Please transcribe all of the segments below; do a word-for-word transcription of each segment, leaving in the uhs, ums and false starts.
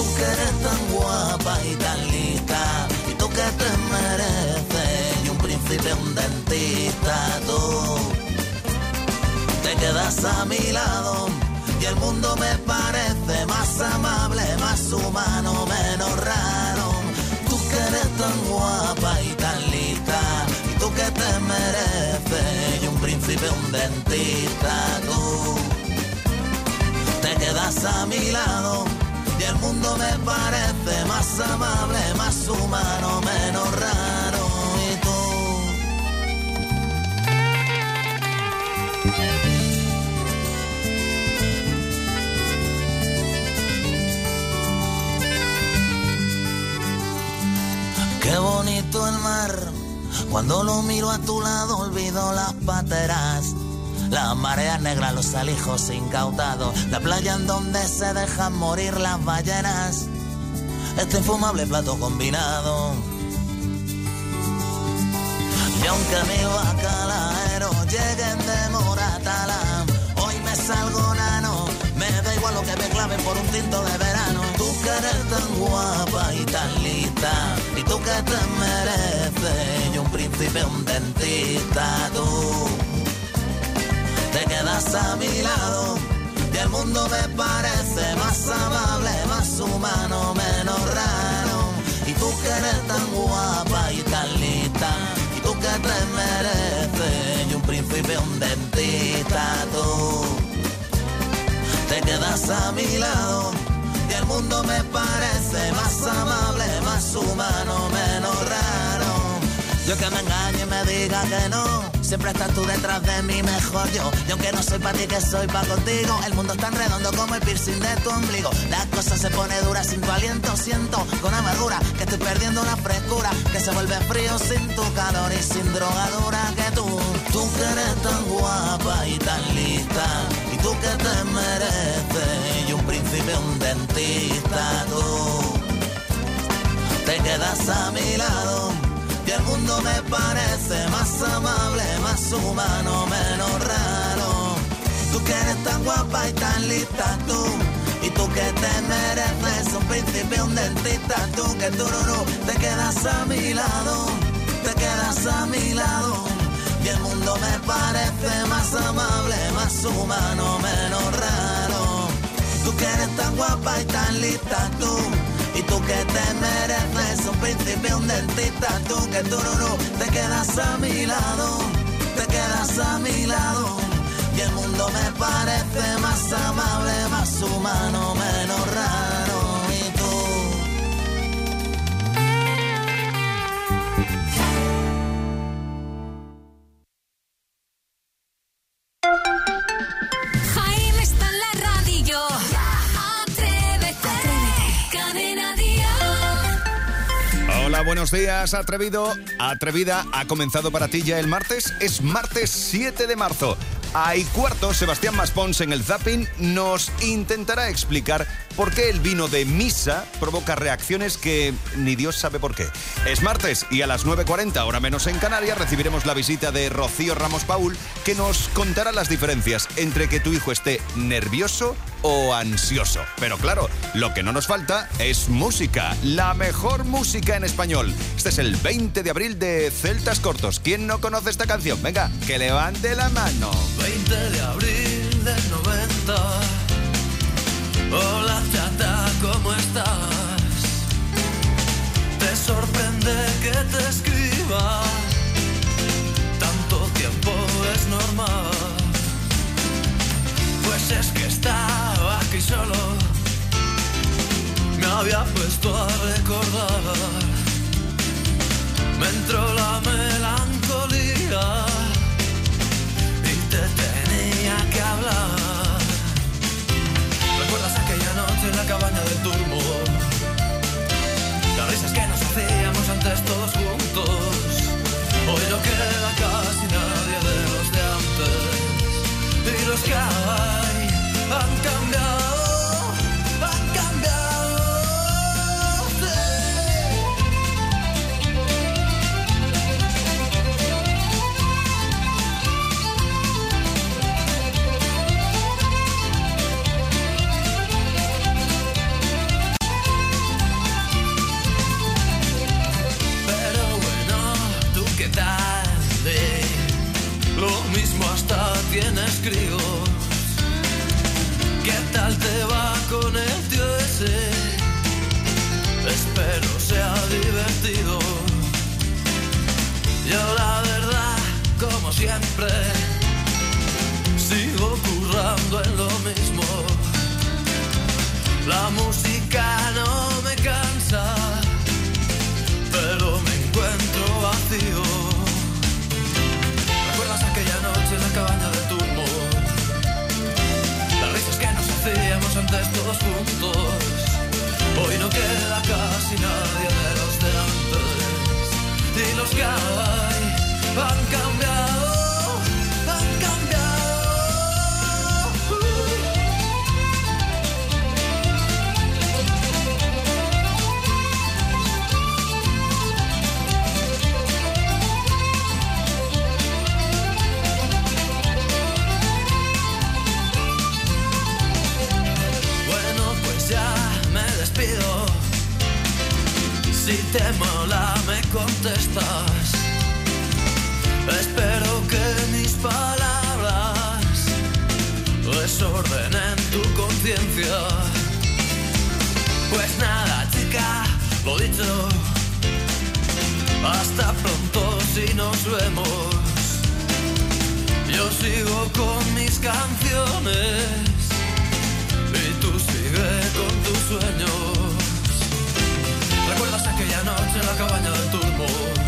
Tú que eres tan guapa y tan lista, y tú que te mereces, y un príncipe, un dentista, tú te quedas a mi lado, y el mundo me parece más amable, más humano, menos raro. Tú que eres tan guapa y tan lista, y tú que te mereces, y un príncipe, un dentista, tú te quedas a mi lado, y el mundo me parece más amable, más humano, menos raro. Y tú qué bonito el mar, cuando lo miro a tu lado olvido las pateras, las mareas negras, los alijos incautados, la playa en donde se dejan morir las ballenas, este infumable plato combinado. Y aunque mis bacalaeros lleguen de Moratalá, hoy me salgo nano, me da igual lo que me claven por un tinto de verano. Tú que eres tan guapa y tan lista, y tú que te mereces, y un príncipe, un dentista, tú te quedas a mi lado, y el mundo me parece más amable, más humano, menos raro. Y tú que eres tan guapa y tan lista, y tú que te mereces, y un príncipe, un dentista, tú te quedas a mi lado, y el mundo me parece más amable, más humano, menos raro. Yo que me engañe y me diga que no, siempre estás tú detrás de mí, mejor yo. Y aunque no soy para ti, que soy para contigo, el mundo es tan redondo como el piercing de tu ombligo. Las cosas se pone duras sin tu aliento, siento con amargura que estoy perdiendo una frescura, que se vuelve frío sin tu calor y sin drogadura que tú. Tú que eres tan guapa y tan lista, y tú que te mereces, y un príncipe, un dentista, tú te quedas a mi lado, y el mundo me parece más amable, más humano, menos raro. Tú que eres tan guapa y tan lista, tú, y tú que te mereces, un príncipe, un dentista, tú que tú no, no, te quedas a mi lado, te quedas a mi lado, y el mundo me parece más amable, más humano, menos raro. Tú que eres tan guapa y tan lista, tú, y tú que te mereces, un príncipe, un dentista, tú que tú no, no, te quedas a mi lado, te quedas a mi lado, y el mundo me parece más amable, más humano, menos raro. Y tú Jaime está en la radio. Hola, buenos días, atrevido, atrevida. Ha comenzado para ti ya el martes. Es martes siete de marzo. A y cuarto, Sebastián Maspons en el Zapping nos intentará explicar por qué el vino de misa provoca reacciones que ni Dios sabe por qué. Es martes y a las nueve cuarenta, hora menos en Canarias, recibiremos la visita de Rocío Ramos Paul, que nos contará las diferencias entre que tu hijo esté nervioso o ansioso. Pero claro, lo que no nos falta es música, la mejor música en español. Este es el veinte de abril de Celtas Cortos. ¿Quién no conoce esta canción? Venga, que levante la mano. veinte de abril del noventa. Hola chata, ¿cómo estás? Te sorprende que te escriba, tanto tiempo es normal. Pues es que estaba aquí solo, me había puesto a recordar, me entró la melancolía y te tenía que hablar. ¿Recuerdas aquella noche en la cabaña del Turbo? Las risas que nos hacíamos antes todos juntos. Hoy no queda casi nadie de los de antes, y los que hay han cambiado, han cambiado, sí. así. Espero sea divertido. Yo la verdad, como siempre, sigo currando en lo mismo. La música no me cansa, pero me encuentro vacío. ¿Recuerdas aquella noche en la cabaña del turbo? Las risas que nos hacíamos antes todos juntos. Hoy no queda casi nadie de los de antes. Y los que hay han cambiado, han cambiado. Si te mola me contestas. Espero que mis palabras desordenen tu conciencia. Pues nada, chica, lo dicho. Hasta pronto si nos vemos. Yo sigo con mis canciones y tú sigue con tus sueños. ¿Recuerdas aquella noche en la cabaña del turbo?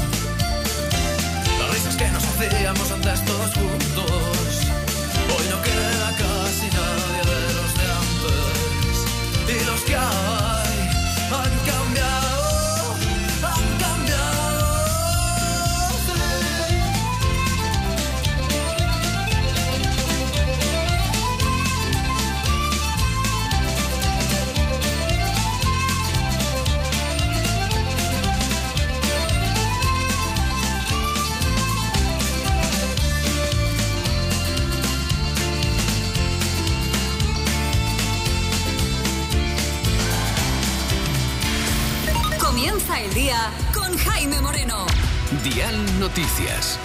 Las risas que nos hacíamos antes todos juntos. Hoy no queda casi nadie de los de antes. Y los que hay han cambiado, han cambiado. Comienza el día con Jaime Moreno. Dial Noticias.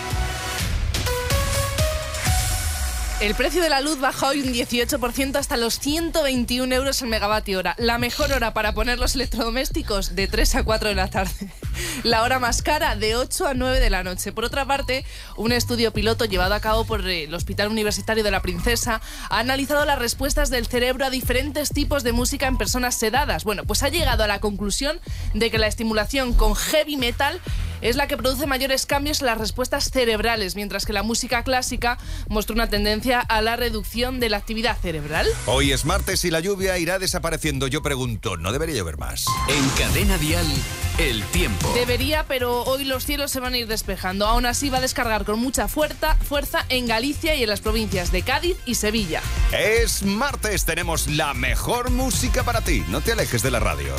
El precio de la luz baja hoy un dieciocho por ciento hasta los ciento veintiún euros el megavatio hora. La mejor hora para poner los electrodomésticos, de tres a cuatro de la tarde. La hora más cara, de ocho a nueve de la noche. Por otra parte, un estudio piloto llevado a cabo por el Hospital Universitario de la Princesa ha analizado las respuestas del cerebro a diferentes tipos de música en personas sedadas. Bueno, pues ha llegado a la conclusión de que la estimulación con heavy metal es la que produce mayores cambios en las respuestas cerebrales, mientras que la música clásica muestra una tendencia a la reducción de la actividad cerebral. Hoy es martes y la lluvia irá desapareciendo. Yo pregunto, ¿no debería llover más? En Cadena Dial, el tiempo. Debería, pero hoy los cielos se van a ir despejando. Aún así va a descargar con mucha fuerza, fuerza en Galicia y en las provincias de Cádiz y Sevilla. Es martes, tenemos la mejor música para ti. No te alejes de la radio.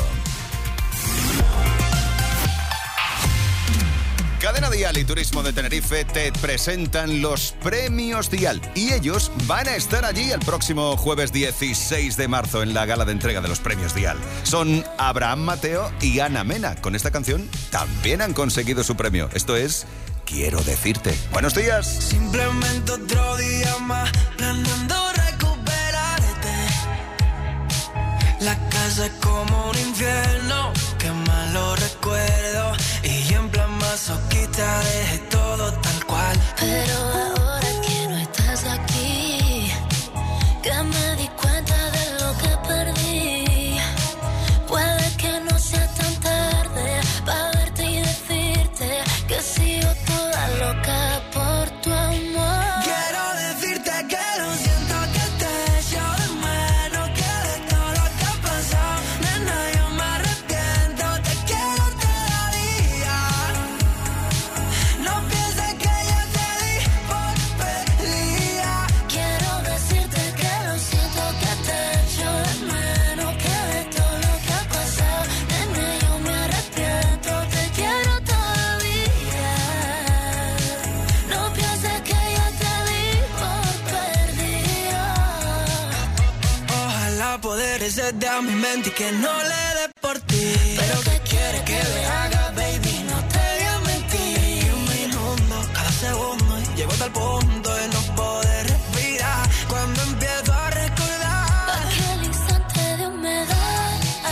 Cadena Dial y Turismo de Tenerife te presentan los premios Dial y ellos van a estar allí el próximo jueves dieciséis de marzo en la gala de entrega de los premios Dial. Son Abraham Mateo y Ana Mena. Con esta canción también han conseguido su premio. Esto es Quiero Decirte. Buenos días. Simplemente otro día más planeando recuperarte. La casa es como un infierno, qué malo recuerdo. Y en plan masoquista dejé todo tal cual. Pero ahora que no estás aquí, que me di cuenta de lo que perdí. Puede que no sea tan tarde para verte y decirte que sigo toda loca por tu amor. Quiero decirte que lo siento, que te echo de menos, que de todo lo que ha pasado, nena, yo me arrepiento, te quiero todavía. No pienses que yo te di por perdida. Quiero decirte que lo siento, que te echo de menos, que de todo lo que ha pasado, nena, yo me arrepiento, te quiero todavía. No pienses que yo te di por perdida. Ojalá poder hacerte a mi mente y que no le dé por ti. Pero ¿qué quieres que le haga, baby? No te voy a mentir. Un minuto, cada segundo, y llego hasta el punto de no poder respirar. Cuando empiezo a recordar Aquel instante de humedad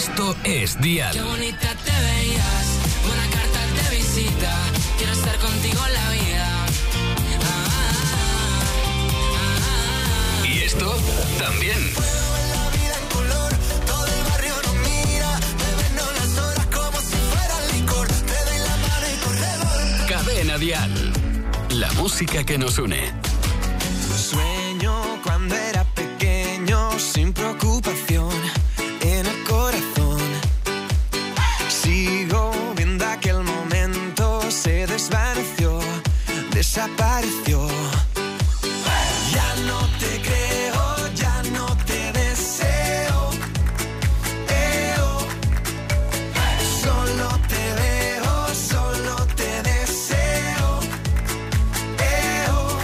Esto es Dial. Qué bonita te veías, una carta de visita. Quiero estar contigo en la vida. Ah, ah, ah, ah. Y esto también. Puedo ver la vida en color, todo el barrio nos mira. Bebernos las horas como si fuera licor. Te doy la mano y corremos. Cadena Dial. La música que nos une. Sueño cuando era pequeño, sin preocupación en el corazón. Sigo viendo aquel momento, se desvaneció, desapareció. Ya no te creo, ya no te deseo. Eo. Solo te veo, solo te deseo. Eo.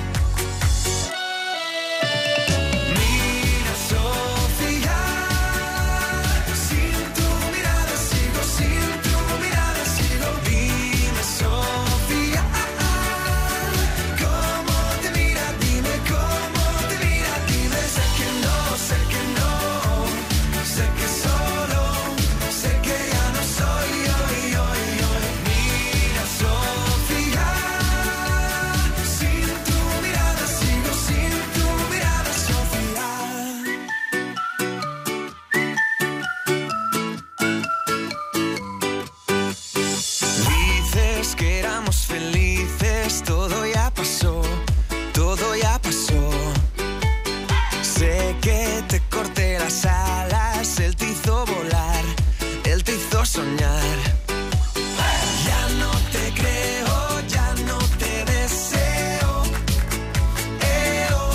Mira, Sofía, sin tu mirada sigo, sin tu mirada sigo. Dime, Sofía, cómo te mira, dime cómo te mira, dime. Sé que no, sé que no, sé que solo, sé que ya no soy yo, yo, yo. Mira, Sofía, sin tu mirada sigo, sin tu mirada, Sofía. Dices que éramos felices, todo ya pasó, todo ya pasó. Sé que te corté las alas, él te hizo volar, él te hizo soñar. Ya no te creo, ya no te deseo. Eo.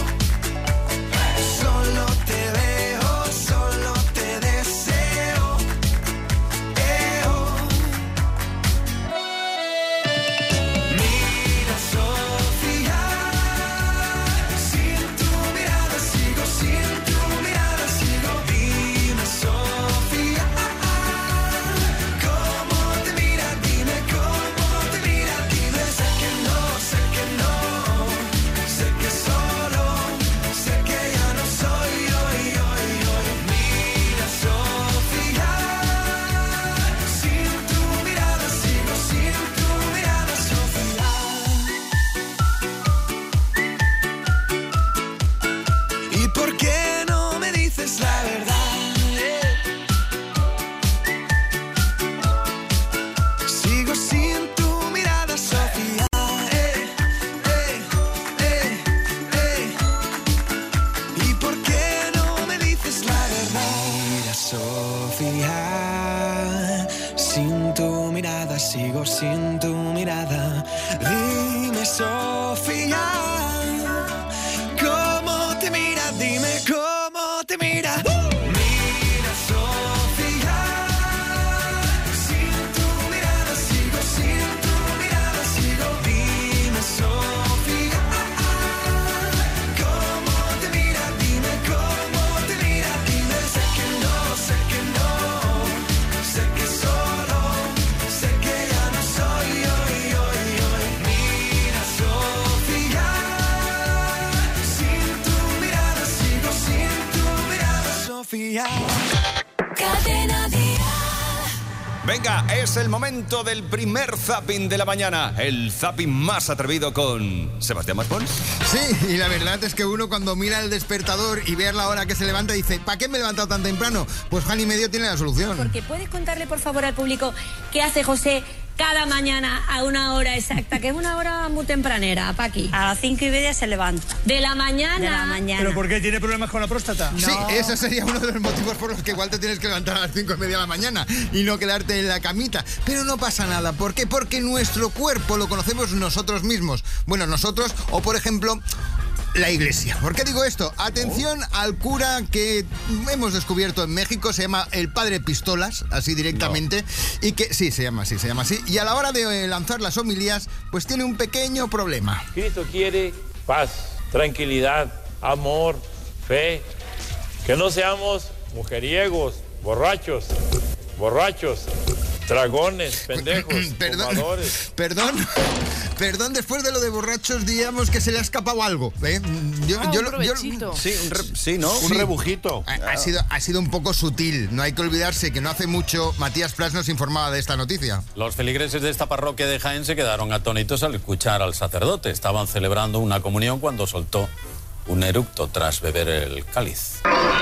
Solo te veo, solo te deseo. Eo. Mira, Sofía, sin tu mirada sigo, sin tu mirada sigo. Dime, Sofía, cómo te mira, dime cómo te mira, dime. Sé que no, sé que no, sé que solo, sé que ya no soy yo, yo, yo. Mira, Sofía, sin tu mirada sigo, sin tu mirada, Sofía. ¿Y por qué no me dices la verdad? Sigo sin tu mirada, Sofía. Eh, eh, eh, eh. ¿Y por qué no me dices la verdad? Mira, Sofía, sin tu mirada sigo, sin tu mirada. Dime, Sofía, cómo te mira, dime cómo te mira. Mira, Sofía, sin tu mirada sigo, sin tu mirada sigo. Dime, Sofía, cómo te mira, dime cómo te mira, dime. Sé que no, sé que no, sé que solo, sé que ya no soy yo, yo, yo. Mira, Sofía, sin tu mirada sigo, sin tu mirada, Sofía. Cadena Dial. Venga, es el momento del primer zapping de la mañana. El zapping más atrevido con Sebastián Maspons. Sí, y la verdad es que uno cuando mira el despertador y ve la hora que se levanta dice, ¿para qué me he levantado tan temprano? Pues Juan y medio tiene la solución. Porque puedes contarle, por favor, al público qué hace José cada mañana a una hora exacta, que es una hora muy tempranera, Paqui. A las cinco y media se levanta. De la mañana. De la mañana. ¿Pero por qué? ¿Tiene problemas con la próstata? Sí, ese sería uno de los motivos por los que igual te tienes que levantar a las cinco y media de la mañana y no quedarte en la camita. Pero no pasa nada. ¿Por qué? Porque nuestro cuerpo lo conocemos nosotros mismos. Bueno, nosotros, o por ejemplo, la iglesia. ¿Por qué digo esto? Atención al cura que hemos descubierto en México, se llama el Padre Pistolas, así directamente, no. y que sí, se llama así, se llama así, y a la hora de lanzar las homilías, pues tiene un pequeño problema. Cristo quiere paz, tranquilidad, amor, fe, que no seamos mujeriegos, borrachos, borrachos, dragones, pendejos, perdón, fumadores. Perdón, Perdón, después de lo de borrachos, digamos que se le ha escapado algo. ¿eh? Yo, Ah, yo, un yo- provechito. Sí, un re- sí, ¿no? Sí. Un rebujito. Ha, ha sido, ha sido un poco sutil. No hay que olvidarse que no hace mucho Matías Prats nos informaba de esta noticia. Los feligreses de esta parroquia de Jaén se quedaron atónitos al escuchar al sacerdote. Estaban celebrando una comunión cuando soltó un eructo tras beber el cáliz.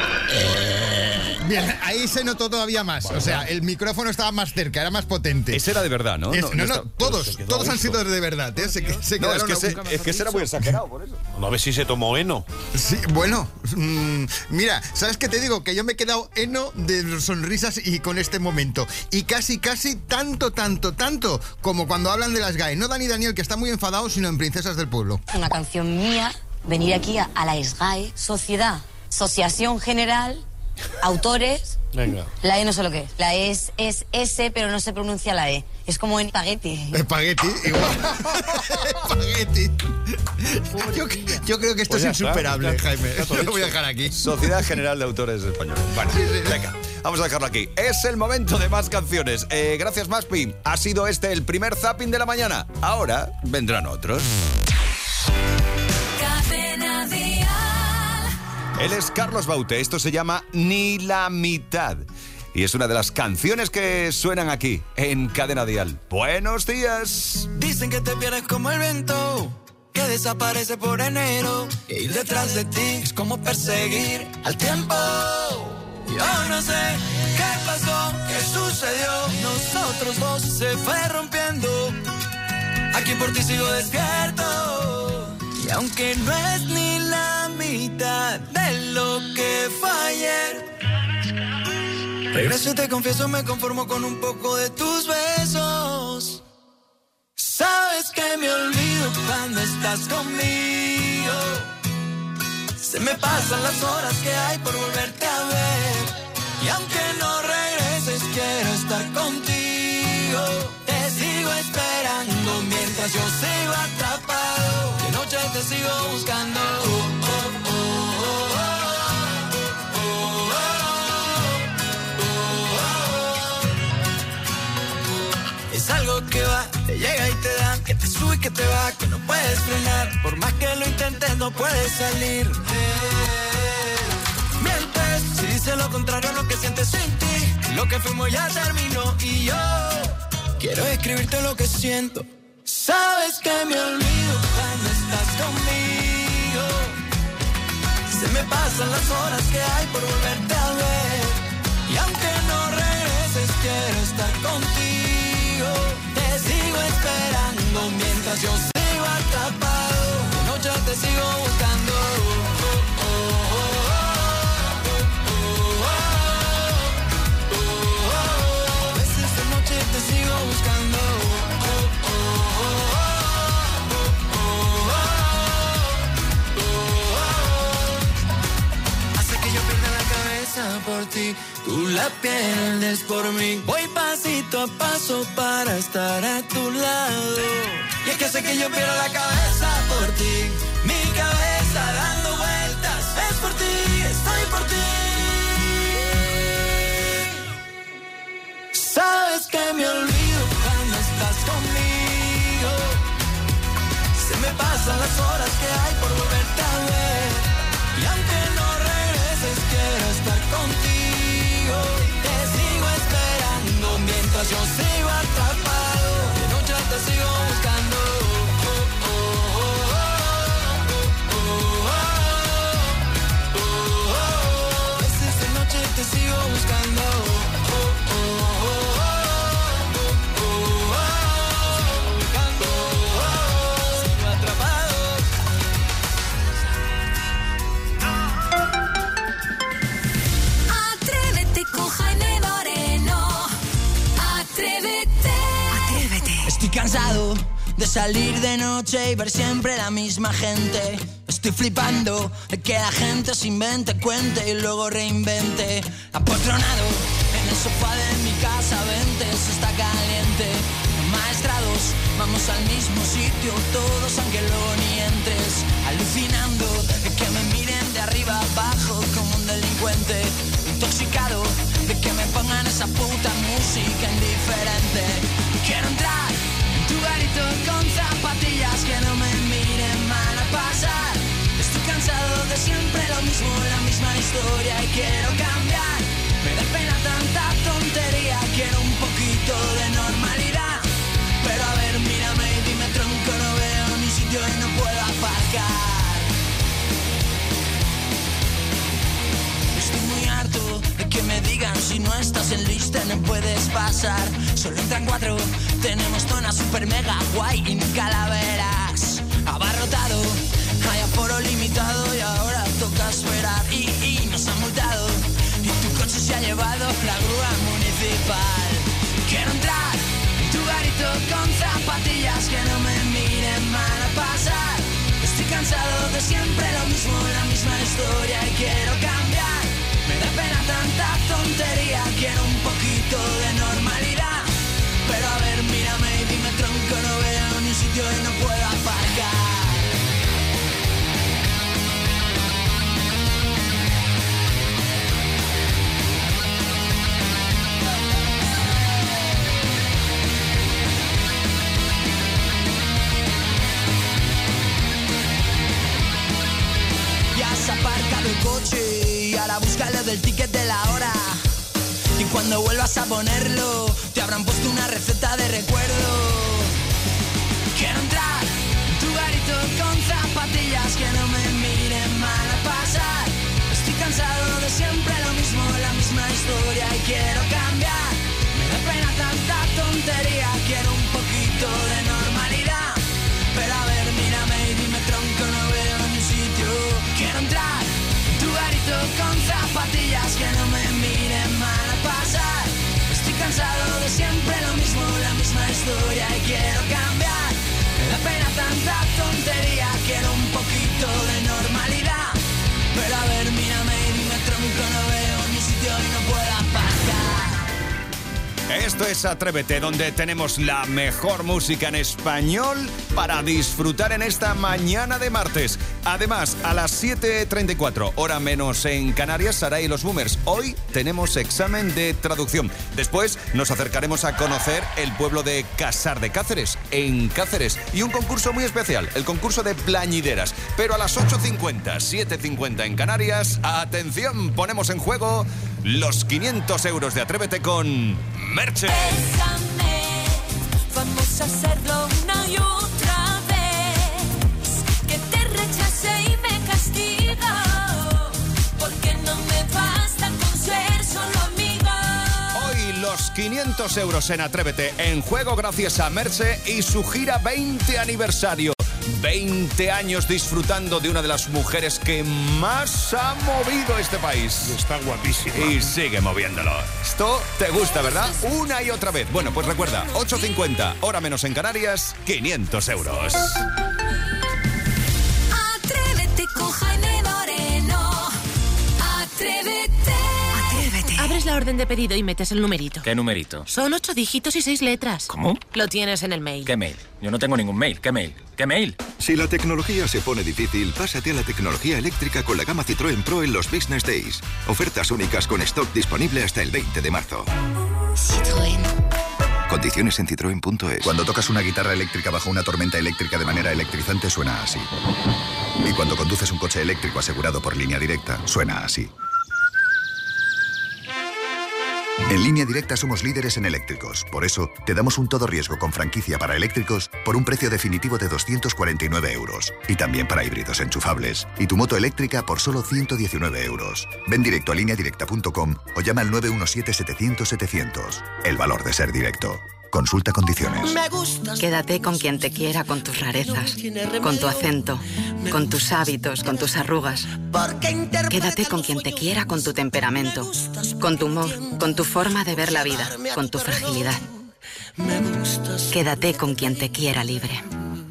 Bien, ahí se notó todavía más. O sea, el micrófono estaba más cerca, era más potente. Ese era de verdad, ¿no? Es- No, no, no no, está- todos, se quedó todos a han gusto. sido de verdad. ¿eh? Se, se No, es quedaron que, a se- gusto. es que ese era muy exagerado, por eso. No, a ver si se tomó heno. Sí, bueno, mm, mira, ¿sabes qué te digo? Que yo me he quedado heno de sonrisas y con este momento. Y casi, casi tanto, tanto, tanto como cuando hablan de las G A E. No Dani Daniel, que está muy enfadado, sino en Princesas del Pueblo. Una canción mía, venir aquí a, a la S G A E, Sociedad, Asociación General, Autores. Venga. La E no sé lo que es. La E es, es S, pero no se pronuncia la E. Es como en espagueti. Espagueti, igual. Espagueti. Yo, yo creo que esto Pues ya es está, insuperable, está- Jaime. está todo Lo voy a dicho. dejar aquí. Sociedad General de Autores Españoles. Bueno, venga, vamos a dejarlo aquí. Es el momento de más canciones. Eh, gracias, Maspi. Ha sido este el primer zapping de la mañana. Ahora vendrán otros. Cadena Dial. Él es Carlos Baute. Esto se llama Ni la mitad. Y es una de las canciones que suenan aquí, en Cadena Dial. ¡Buenos días! Dicen que te pierdes como el viento, que desaparece por enero. E ir detrás de ti es como perseguir al tiempo. Yo no sé qué pasó, qué sucedió. Nosotros dos se fue rompiendo. Aquí por ti sigo despierto. Y aunque no es ni la mitad de lo que fue ayer, regreso y te confieso, me conformo con un poco de tus besos. Sabes que me olvido cuando estás conmigo. Se me pasan las horas que hay por volverte a ver. Y aunque no regreses, quiero estar contigo. Te sigo esperando mientras yo sigo atrapado. De noche te sigo buscando. Oh, oh, oh, oh, oh. Es algo que va, te llega y te da, que te sube y que te va, que no puedes frenar. Por más que lo intentes, no puedes salir. Eh, mientes, si dices lo contrario a lo que sientes sin ti. Lo que fuimos ya terminó y yo quiero escribirte lo que siento. Sabes que me olvido cuando estás conmigo. Se me pasan las horas que hay por volverte a ver. Y aunque no regreses, quiero estar contigo. Te sigo esperando mientras yo sigo atrapado. De noche te sigo buscando. Oh, oh, oh, oh, oh, oh, oh, oh. A veces de noche te sigo buscando. Oh, oh, oh, oh, oh, oh. Hace que yo pierda la cabeza por ti. Tú la pierdes por mí. Voy pasito a paso para estar a tu lado. Y es que sé que yo pierdo la cabeza por ti. Mi cabeza dando vueltas. Es por ti, estoy por ti. Sabes que me olvido cuando estás conmigo. Se me pasan las horas que hay por volverte a ver. Y aunque no regreses, quiero estar contigo. Te sigo esperando mientras yo sigo atrapado. De noche te sigo buscando. Oh, oh, oh, oh, oh, oh, oh, oh, oh. A veces de noche te sigo buscando. Oh, oh, oh, oh, oh, oh, oh. Buscando, oh, oh. Sigo atrapado. Atrévete con Jaime Moreno. Atrévete. Atrévete. Estoy cansado de salir de noche y ver siempre la misma gente. Estoy flipando de que la gente se invente, cuente y luego reinvente. Apotronado en el sofá de mi casa, vente, se está caliente. Maestrados, vamos al mismo sitio, todos aunque luego ni entres. Alucinando de que me miren de arriba abajo como un delincuente. Intoxicado de que me pongan esa puta música indiferente. Quiero entrar en tu garito con zapatillas historia y quiero cambiar. Me da pena tanta tontería, quiero un poquito de normalidad. Pero a ver, mírame y dime tronco, no veo ni sitio y no puedo aparcar. Estoy muy harto de que me digan si no estás en lista no puedes pasar. Solo entran cuatro, tenemos zona super mega guay y ni calaveras. Abarrotado, hay aforo limitado y ahora toca esperar. Y, y nos han multado y tu coche se ha llevado la grúa municipal. Quiero entrar en tu garito con zapatillas que no me miren mal a pasar. Estoy cansado de siempre lo mismo, la misma historia y quiero cambiar. Me da pena tanta tontería, quiero un poquito de normalidad. Pero a ver, mírame y dime tronco, no veo ni sitio y no puedo aparcar. Ya has aparcado el coche y ahora búscalo del ticket de la hora. Y cuando vuelvas a ponerlo, te habrán puesto una receta de recuerdo. Quiero entrar en tu garito con zapatillas que no me miren mal a pasar. Estoy cansado de siempre lo mismo, la misma historia y quiero cambiar. Me da pena tanta tontería, quiero un poquito de normalidad. Pero a ver, mírame y dime tronco, no veo ni sitio. Quiero entrar en tu garito con zapatillas que no me miren mal a pasar. Estoy cansado de siempre lo mismo, la misma historia y quiero cambiar. Me da pena tanta tontería, quiero un poquito de normalidad. Pero a ver, mírame y dime tronco, no veo ni sitio y no puedo aparcar. Esto es Atrévete, donde tenemos la mejor música en español para disfrutar en esta mañana de martes. Además, a las siete treinta y cuatro, hora menos en Canarias, Saray y los Boomers. Hoy tenemos examen de traducción. Después nos acercaremos a conocer el pueblo de Casar de Cáceres, en Cáceres. Y un concurso muy especial, el concurso de plañideras. Pero a las ocho cincuenta, siete cincuenta en Canarias, atención, ponemos en juego los quinientos euros de Atrévete con Merche. Bésame, vamos a hacerlo una y otra vez. Que te rechace y me castigo, porque no me basta con ser solo amigo. Hoy los quinientos euros en Atrévete en juego gracias a Merche y su gira veinte aniversario. veinte años disfrutando de una de las mujeres que más ha movido este país. Está guapísima. Y sigue moviéndolo. Esto te gusta, ¿verdad? Una y otra vez. Bueno, pues recuerda, ocho cincuenta, hora menos en Canarias, quinientos euros. Atrévete con Jaime Moreno. Atrévete. Atrévete. Abres la orden de pedido y metes el numerito. ¿Qué numerito? Son ocho dígitos y seis letras. ¿Cómo? Lo tienes en el mail. ¿Qué mail? Yo no tengo ningún mail. ¿Qué mail? ¿Qué mail? Si la tecnología se pone difícil, pásate a la tecnología eléctrica con la gama Citroën Pro en los Business Days. Ofertas únicas con stock disponible hasta el veinte de marzo. Citroën. Condiciones en citroen punto es. Cuando tocas una guitarra eléctrica bajo una tormenta eléctrica de manera electrizante suena así. Y cuando conduces un coche eléctrico asegurado por Línea Directa, suena así. En Línea Directa somos líderes en eléctricos. Por eso, te damos un todo riesgo con franquicia para eléctricos por un precio definitivo de doscientos cuarenta y nueve euros. Y también para híbridos enchufables. Y tu moto eléctrica por solo ciento diecinueve euros. Ven directo a línea directa punto com o llama al nueve uno siete, setecientos, setecientos. El valor de ser directo. Consulta condiciones. Quédate con quien te quiera con tus rarezas, con tu acento, con tus hábitos, con tus arrugas. Quédate con quien te quiera con tu temperamento, con tu humor, con tu forma de ver la vida, con tu fragilidad. Quédate con quien te quiera libre.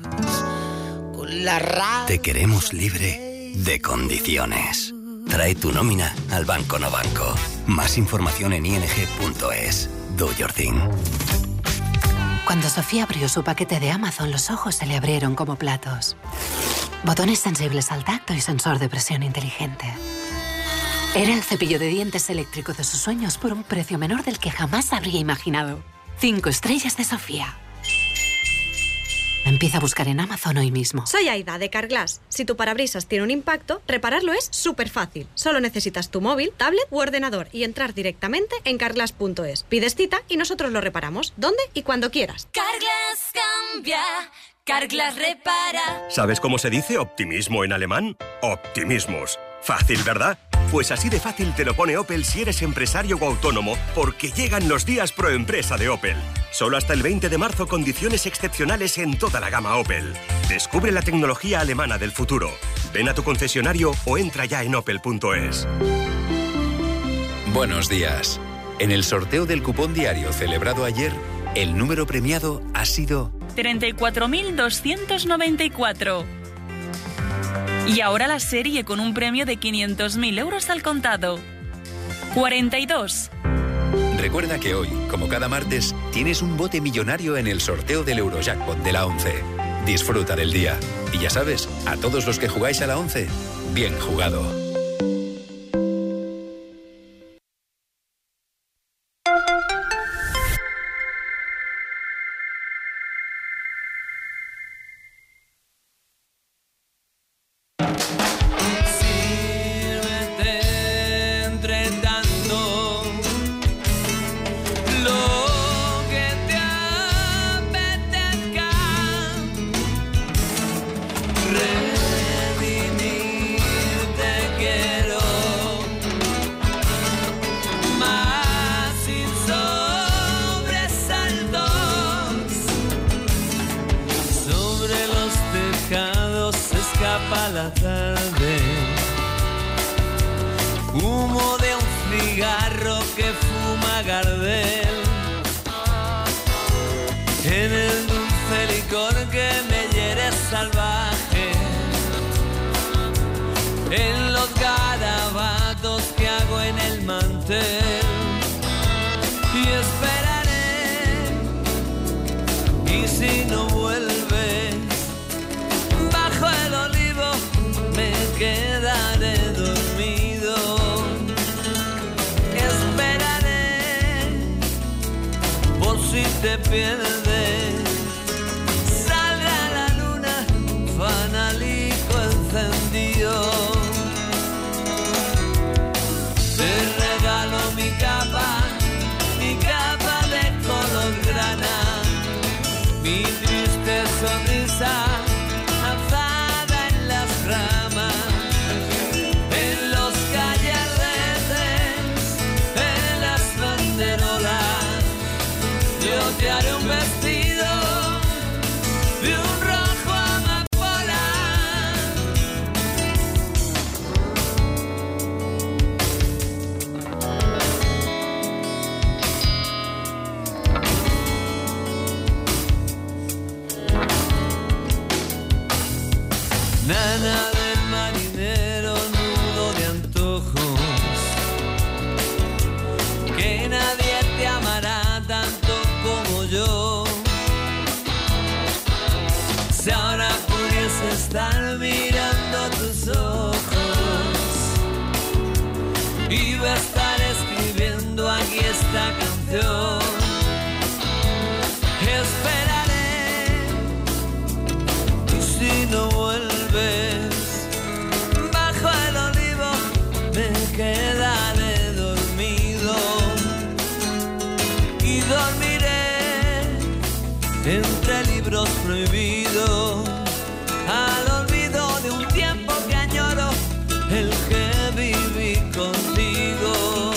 Te queremos libre de condiciones. Trae tu nómina al Banco No Banco. Más información en ing punto es. Do your thing. Cuando Sofía abrió su paquete de Amazon, los ojos se le abrieron como platos. Botones sensibles al tacto y sensor de presión inteligente. Era el cepillo de dientes eléctrico de sus sueños por un precio menor del que jamás habría imaginado. Cinco estrellas de Sofía. Empieza a buscar en Amazon hoy mismo. Soy Aida, de Carglass. Si tu parabrisas tiene un impacto, repararlo es súper fácil. Solo necesitas tu móvil, tablet u ordenador y entrar directamente en carglass punto es. Pides cita y nosotros lo reparamos, donde y cuando quieras. Carglass cambia, Carglass repara. ¿Sabes cómo se dice optimismo en alemán? Optimismus. Fácil, ¿verdad? Pues así de fácil te lo pone Opel si eres empresario o autónomo, porque llegan los días pro empresa de Opel. Solo hasta el veinte de marzo, condiciones excepcionales en toda la gama Opel. Descubre la tecnología alemana del futuro. Ven a tu concesionario o entra ya en opel punto es. Buenos días. En el sorteo del cupón diario celebrado ayer, el número premiado ha sido treinta y cuatro mil doscientos noventa y cuatro. Y ahora la serie con un premio de quinientos mil euros al contado. cuarenta y dos. Recuerda que hoy, como cada martes, tienes un bote millonario en el sorteo del Eurojackpot de la once. Disfruta del día. Y ya sabes, a todos los que jugáis a la once, bien jugado. Estar mirando tus ojos, iba a estar escribiendo aquí esta canción. Esperaré, y si no vuelves, bajo el olivo me quedaré dormido y dormiré entre libros prohibidos, al olvido de un tiempo que añoro, el que viví contigo.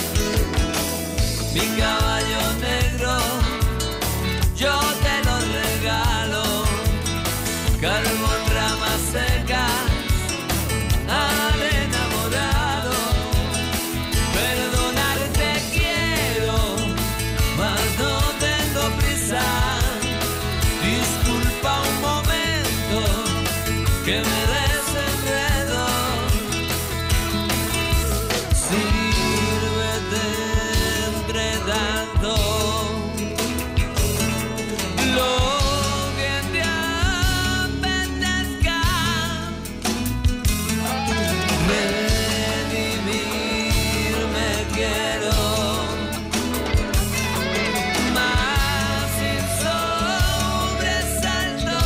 Mi caballo negro, yo te lo regalo, carbón, ramas secas al enamorado. Perdonarte quiero, mas no tengo prisa. Disculpa un momento que me desenredo. Sírvete entre tanto lo que te apetezca. Redimir me quiero, más sin sobresalto.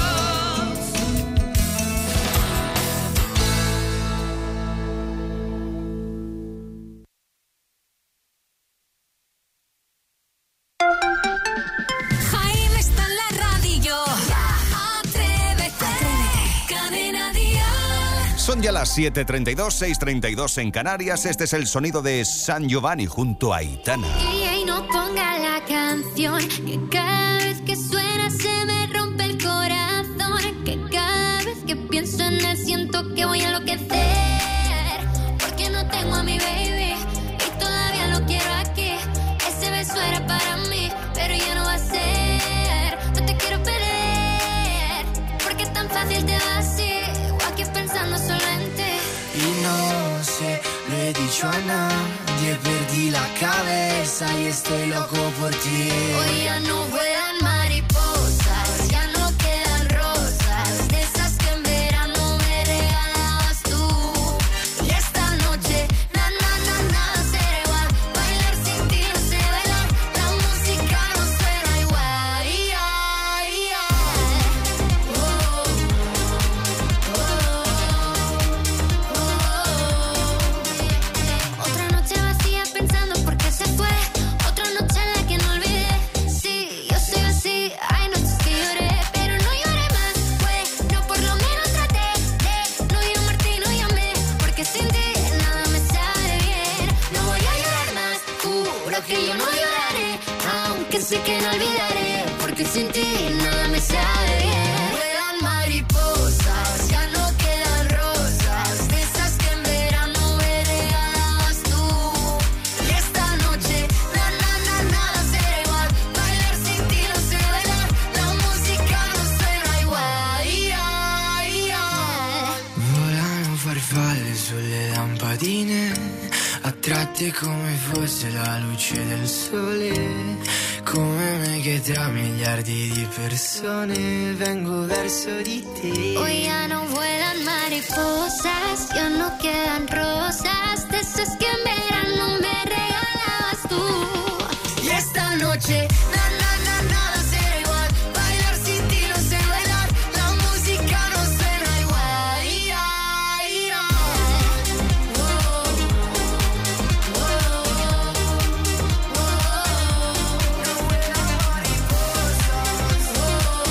Son ya las siete treinta y dos, seis treinta y dos en Canarias. Este es el sonido de San Giovanni junto a Aitana. Y, y no ponga la canción, que cada vez que suena se me rompe el corazón, que cada vez que pienso en él siento que voy a enloquecer, porque no tengo a mi baby y todavía lo quiero aquí. Ese beso era para mí, pero ya no va a ser. No te quiero perder, porque tan fácil te va así, o aquí pensando solo en ti. Y no sé, lo he dicho a nadie, perdí la cabeza y estoy loco por ti. Hoy ya no vuelan mariposas, ya no quedan rosas, de esas que en verano me regalabas tú. Y esta noche, na na na nada será igual, bailar sin ti no sé bailar, la música no suena igual. Yeah, yeah. Oh, oh, oh. Otra noche vacía pensando por qué se fue, otra noche en la que no olvidé. Sí, yo soy así, hay noches que lloré, pero no lloré más. Bueno, por lo menos traté de no llamarte y no llamé, porque sin ti nada me sale bien. No voy a llorar más, juro que yo no lloraré, aunque sé que no olvidaré, porque sin ti nada me sale bien. Vuelan mariposas, ya no quedan rosas, de esas que en verano me regalabas tú. Y esta noche, na na na nada será igual, bailar sin ti no sé bailar, la música no suena igual. Yeah, yeah. Volano farfalle sulle lampadine, attratte come fosse la luce del sole, come me che tra miliardi di persone vengo verso di te. Hoy ya no vuelan mariposas, ya no quedan rosas, de esas que en verano me regalabas tú. Y esta noche, na na na nada será igual, bailar sin ti no sé bailar, la música no suena igual. Yeah, yeah. Oh, oh, oh. No vuelan mariposas. Oh,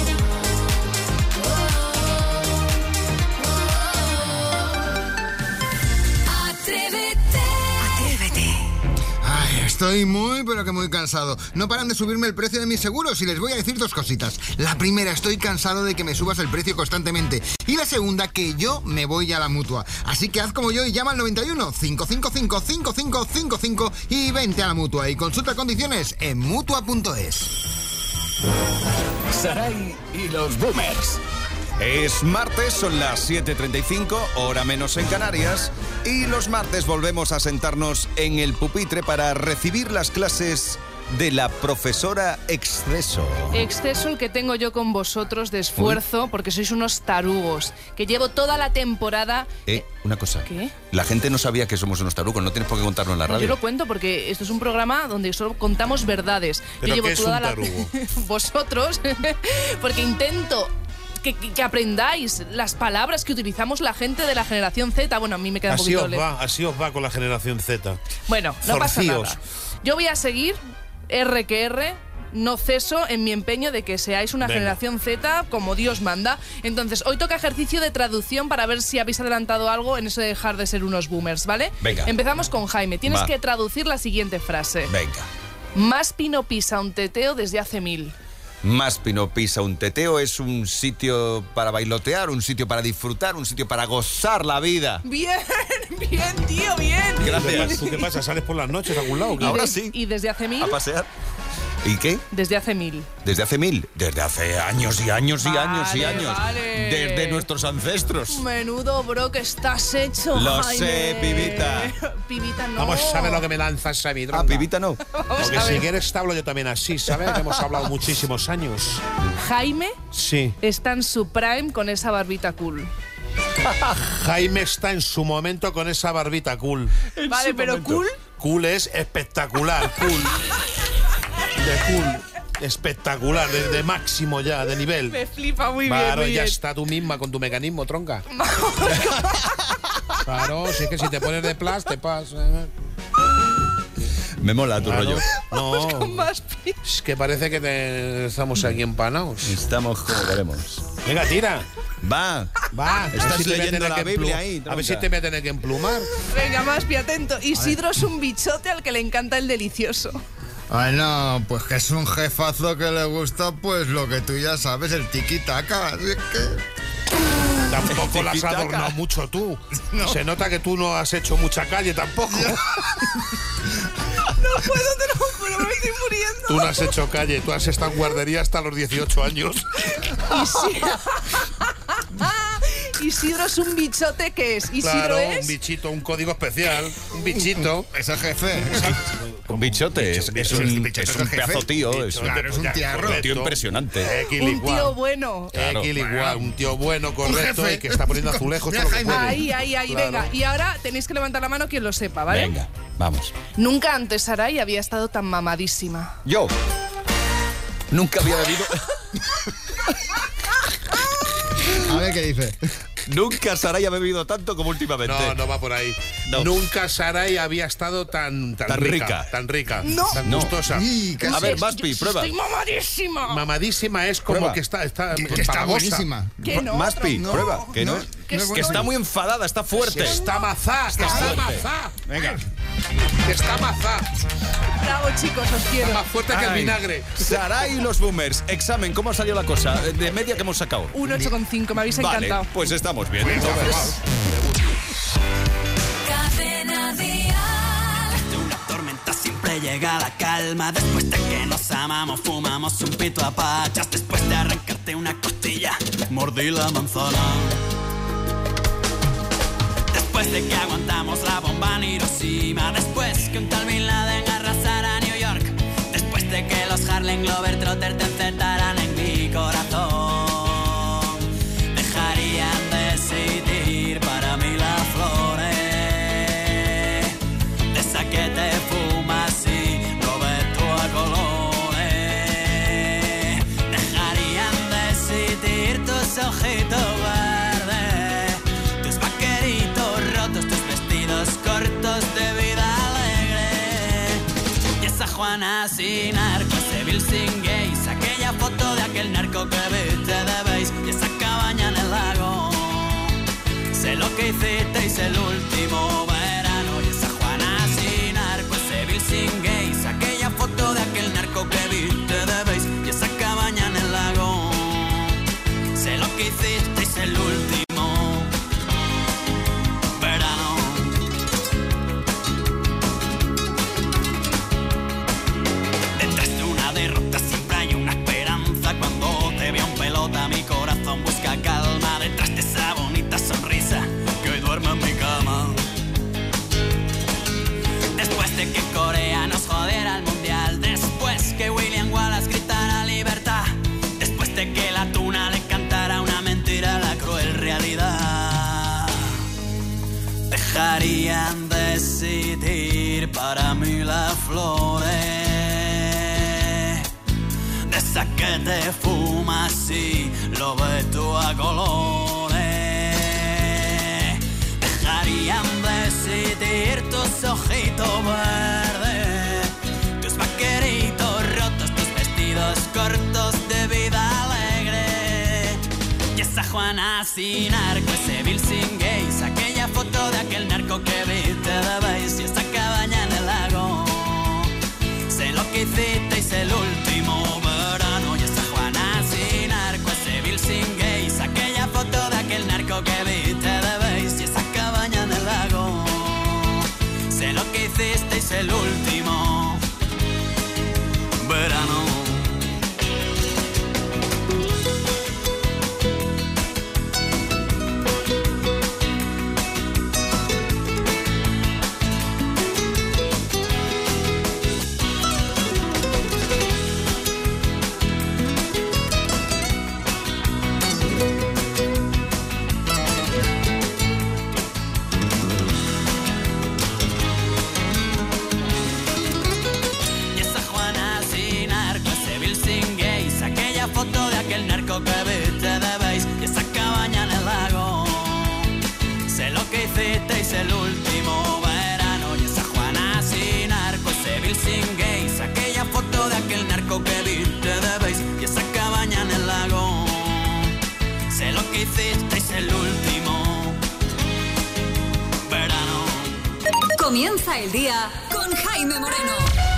oh. Atrévete. Atrévete. Ay, estoy muy, pero que muy cansado. No paran de subirme el precio de mis seguros y les voy a decir dos cositas. La primera, estoy cansado de que me subas el precio constantemente. Y la segunda, que yo me voy a la Mutua. Así que haz como yo y llama al noventa y uno, cinco cinco cinco, cinco cinco cinco cinco y vente a la Mutua. Y consulta condiciones en mutua punto es. Saray y los Boomers. Es martes, son las siete treinta y cinco, hora menos en Canarias, y los martes volvemos a sentarnos en el pupitre para recibir las clases de la profesora Exceso. Exceso el que tengo yo con vosotros de esfuerzo, porque sois unos tarugos, que llevo toda la temporada... Eh, una cosa. ¿Qué? La gente no sabía que somos unos tarugos, no tienes por qué contarlo en la No, radio. yo lo cuento porque esto es un programa donde solo contamos verdades. ¿Pero yo llevo qué es toda un la... tarugo? Vosotros, porque intento... Que, que, que aprendáis las palabras que utilizamos la gente de la generación Z. Bueno, a mí me queda un Así poquito... os le- va, así os va con la generación Z. Bueno, no pasa Zorcíos. nada. Yo voy a seguir, R que R, no ceso en mi empeño de que seáis una Venga. generación Z como Dios manda. Entonces, hoy toca ejercicio de traducción para ver si habéis adelantado algo en eso de dejar de ser unos boomers, ¿vale? Venga. Empezamos con Jaime. Tienes Va. que traducir la siguiente frase. Venga. Más pino pisa un teteo desde hace mil. Más Pino Pisa, un teteo es un sitio para bailotear, un sitio para disfrutar, un sitio para gozar la vida. Bien, bien, tío, bien. Gracias. ¿Tú qué pasa? ¿Sales por las noches a algún lado? Y Ahora des- sí. Y desde hace mil. A pasear. ¿Y qué? Desde hace mil. ¿Desde hace mil? Desde hace años y años y Vale, años y años. vale. Desde nuestros ancestros. Menudo bro que estás hecho, Lo Jaime. sé, pibita. Pibita no. Vamos a ver lo que me lanzas a mí, Ah, tronca. pibita no. Porque a si ver. quieres te hablo yo también así, ¿sabes? Que hemos hablado muchísimos años. Jaime Sí. está en su prime con esa barbita cool. Jaime está en su momento con esa barbita cool. Vale, pero cool. Cool es espectacular, cool. De cool. Espectacular, de, de máximo ya, de nivel. Me flipa muy bien, Claro, muy ya bien. está tú misma con tu mecanismo, tronca. Claro, si es que si te pones de plas, te pasa. Me mola tu Claro. rollo. No, Con más pi- es que parece que te- estamos aquí empanados. Estamos como queremos. Venga, tira. Va. Va, Estás a ver si te leyendo voy a tener la que Biblia emplumar. ahí, A ver tronca. si te voy a tener que emplumar. Venga, Maspi, atento. Isidro es un bichote al que le encanta el delicioso. Ay, no, pues que es un jefazo que le gusta, pues lo que tú ya sabes, el tiki-taka. Así que... Tampoco las has adornado mucho tú. No. Se nota que tú no has hecho mucha calle tampoco. No puedo, te lo juro, me estoy muriendo. Tú no has hecho calle, tú has estado en guardería hasta los dieciocho años. Isidro, Isidro es un bichote que es. Isidro Claro, es. un bichito, un código especial, un bichito. Es el jefe. Un bichote, es, es un, bichote es es un el jefe. pedazo tío. Es un, Claro, es un tiarro. un tío impresionante. Un tío bueno. Claro. Equiligual, un tío bueno, correcto, jefe. y que está poniendo azulejos todo lo que puede. Ahí, ahí, ahí, Claro. venga. Y ahora tenéis que levantar la mano quien lo sepa, ¿vale? Venga, vamos. Nunca antes Sarai había estado tan mamadísima. Yo nunca había bebido. A ver qué dice. Nunca Saray ha bebido tanto como últimamente. No, no va por ahí. No. Nunca Saray había estado tan, tan, Tan rica, rica. Tan rica. No. Tan No. gustosa. Y, que A sí. ver, Maspi, prueba. Estoy mamadísima. Mamadísima es como Prueba. que está, está, Que, que está empalagosa. buenísima. Que no, Maspi, otro no. prueba. Que no, No, es- que no es que bueno. está muy enfadada, está fuerte. Está mazá, que está fuerte. mazá. Venga. Que está mazá. Bravo, chicos, os quiero. Más fuerte que el Ay. vinagre. Saray y los boomers. Examen, ¿cómo ha salido la cosa? De media que hemos sacado. Un ocho coma cinco, me habéis Vale, encantado. pues estamos bien. Entonces, Cadena Dial. De una tormenta siempre llega la calma. Después de que nos amamos, fumamos un pito a pachas. Después de arrancarte una costilla, mordí la manzana. Después de que aguantamos la bomba en Hiroshima. Después que un tal Bin Laden arrasara New York. Después de que los Harlem Globetrotters te encerraran en mi corazón. Dejarían de existir para mí las flores. De esa que te fumas y lo ves tú a colores. Dejarían de existir tus ojitos verdes. Tus vaqueritos rotos, tus vestidos cortos de vida alegre. Y esa Juana sin arco, ese Bill sin gays. Aquella foto de aquel narco que viste de beis. Y esa cabaña en el lago. Sé lo que hicisteis el último verano. Y esa Juana sin arco, ese Bill sin gays. Aquella foto de aquel narco que viste de beis. Y esa cabaña en el lago. Sé lo que hicisteis el último verano. Detrás de una derrota siempre hay una esperanza. Cuando te veo en pelota mi corazón busca calma. Detrás de esa bonita sonrisa que hoy duerme en mi cama. Después de que Corea nos jodiera el mundial. Después que William Wallace gritara libertad. Después de que la tuna le cantara una mentira a la cruel realidad. Dejarían de existir para mí las flores. De esa que te fumas y lo ves tú a colores. Dejarían de existir tus ojitos verdes. Tus vaqueritos rotos, tus vestidos cortos de vida alegre. Y esa Juana sin arco, ese Bill sin gays. Aquella foto de aquel narco que viste de beis. Y esa cabaña en el lago. Sé lo que hicisteis el último verano. Y esa Juana sin arco, ese Bill sin gays. Aquella foto de aquel narco que viste de beis. Y esa cabaña en el lago. Sé lo que hicisteis el último verano. Y esa Juana sin arco, ese Bill sin gays. Aquella foto de aquel narco que viste de beis. Y esa cabaña en el lago. Sé lo que hicisteis el último verano. Y esa Juana sin arco, ese Bill sin gays. Aquella foto de aquel narco que viste de beis. Y esa cabaña en el lago. Sé lo que hicisteis el último verano. Comienza el día con Jaime Moreno.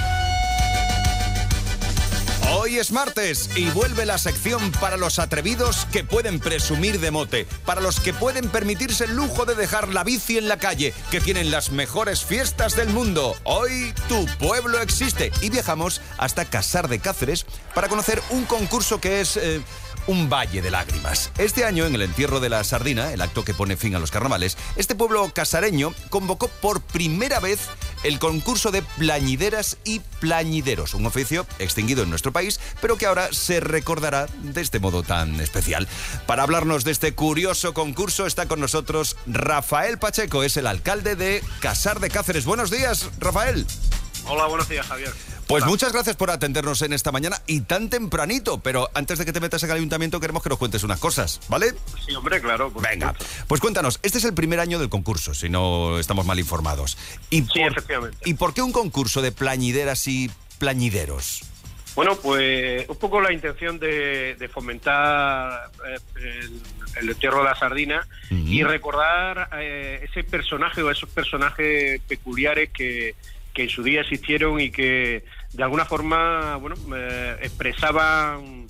Hoy es martes y vuelve la sección para los atrevidos que pueden presumir de mote, para los que pueden permitirse el lujo de dejar la bici en la calle, que tienen las mejores fiestas del mundo. Hoy tu pueblo existe y viajamos hasta Casar de Cáceres para conocer un concurso que es... Eh, un valle de lágrimas. Este año, en el entierro de la sardina, el acto que pone fin a los carnavales, este pueblo casareño convocó por primera vez el concurso de plañideras y plañideros, un oficio extinguido en nuestro país, pero que ahora se recordará de este modo tan especial. Para hablarnos de este curioso concurso está con nosotros Rafael Pacheco, es el alcalde de Casar de Cáceres. Buenos días, Rafael. Hola, buenos días, Javier. Pues muchas gracias por atendernos en esta mañana y tan tempranito, pero antes de que te metas en el ayuntamiento queremos que nos cuentes unas cosas, ¿vale? Sí, hombre, claro. Venga, pues cuéntanos, este es el primer año del concurso, si no estamos mal informados. ¿Y sí, por, efectivamente. ¿Y por qué un concurso de plañideras y plañideros? Bueno, pues un poco la intención de, de fomentar eh, el, el entierro de la sardina uh-huh. y recordar eh, ese personaje o esos personajes peculiares que... que en su día existieron y que de alguna forma, bueno, eh, expresaban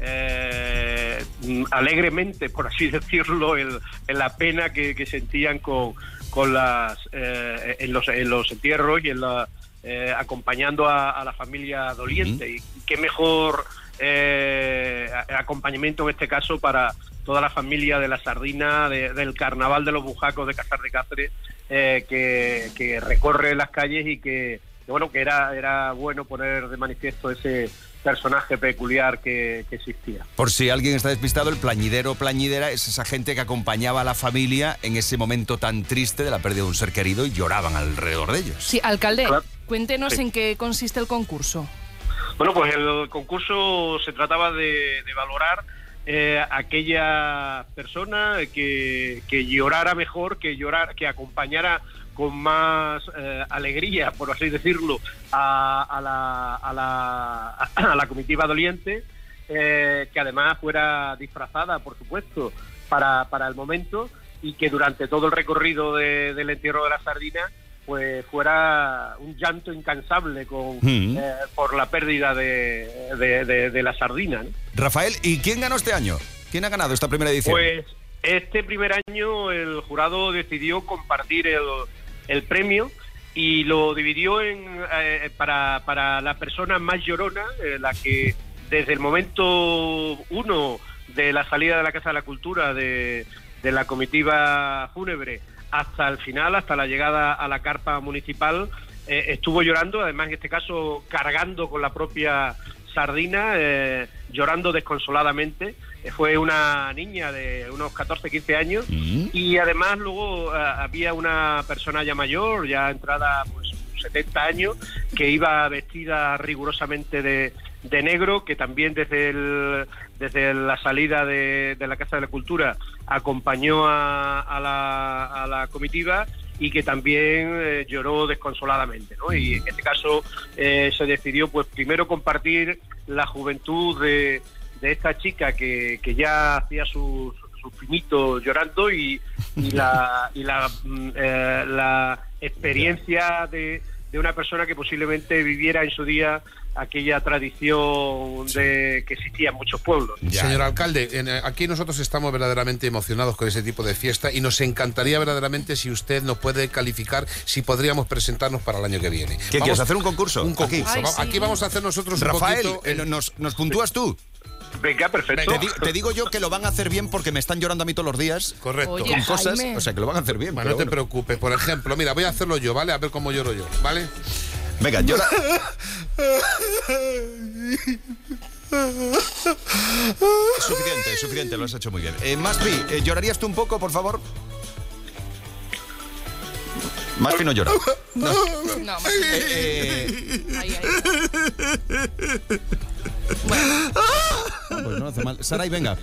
eh, alegremente, por así decirlo, el, el la pena que, que sentían con, con las eh, en los en los entierros y en la, eh, acompañando a, a la familia doliente. Uh-huh. Y qué mejor eh, acompañamiento en este caso para toda la familia de la sardina, de, del carnaval de los bujacos de Casar de Cáceres, eh, que, que recorre las calles y que, que bueno, que era, era bueno poner de manifiesto ese personaje peculiar que, que existía. Por si alguien está despistado, el plañidero o plañidera es esa gente que acompañaba a la familia en ese momento tan triste de la pérdida de un ser querido y lloraban alrededor de ellos. Sí, alcalde, claro. Cuéntenos Sí. en qué consiste el concurso. Bueno, pues el concurso se trataba de, de valorar eh, aquella persona que, que llorara mejor, que llorar, que acompañara con más eh, alegría, por así decirlo, a, a, la, a, la, a la comitiva doliente, eh, que además fuera disfrazada, por supuesto, para, para el momento, y que durante todo el recorrido de, del entierro de la sardina pues fuera un llanto incansable con, mm. eh, por la pérdida de, de, de, de la sardina, ¿no? Rafael, ¿y quién ganó este año? ¿Quién ha ganado esta primera edición? Pues este primer año el jurado decidió compartir el, el premio y lo dividió en eh, para, para la persona más llorona, eh, la que desde el momento uno de la salida de la Casa de la Cultura de, de la comitiva fúnebre hasta el final, hasta la llegada a la carpa municipal, eh, estuvo llorando, además en este caso cargando con la propia sardina, eh, llorando desconsoladamente. Eh, fue una niña de unos catorce, quince años mm. y además luego eh, había una persona ya mayor, ya entrada pues setenta años, que iba vestida rigurosamente de, de negro, que también desde el, desde la salida de, de la Casa de la Cultura acompañó a, a, la, a la comitiva y que también eh, lloró desconsoladamente, ¿no? Y en este caso eh, se decidió pues primero compartir la juventud de, de esta chica que, que ya hacía sus su finito llorando y, y la y la, eh, la experiencia de, de una persona que posiblemente viviera en su día aquella tradición de que existía en muchos pueblos. Ya. Señor alcalde, en, aquí nosotros estamos verdaderamente emocionados con ese tipo de fiesta y nos encantaría verdaderamente si usted nos puede calificar si podríamos presentarnos para el año que viene. ¿Qué vamos, quieres hacer un concurso? Un concurso. Aquí, Ay, sí. Aquí vamos a hacer nosotros un Rafael, poquito... Rafael, eh, nos, nos puntúas tú. Venga, perfecto. Te, di, te digo yo que lo van a hacer bien porque me están llorando a mí todos los días. Correcto. Oye, con cosas, Jaime. O sea que lo van a hacer bien. Bueno, no te bueno. preocupes. Por ejemplo, mira, voy a hacerlo yo, ¿vale? A ver cómo lloro yo, ¿vale? Venga, llora. Suficiente, suficiente, lo has hecho muy bien. Eh, Maspi, eh, ¿llorarías tú un poco, por favor? Maspi no llora. No, no Maspi. Eh, eh... Ahí, ahí. Bueno. No, pues no hace mal. Saray, venga.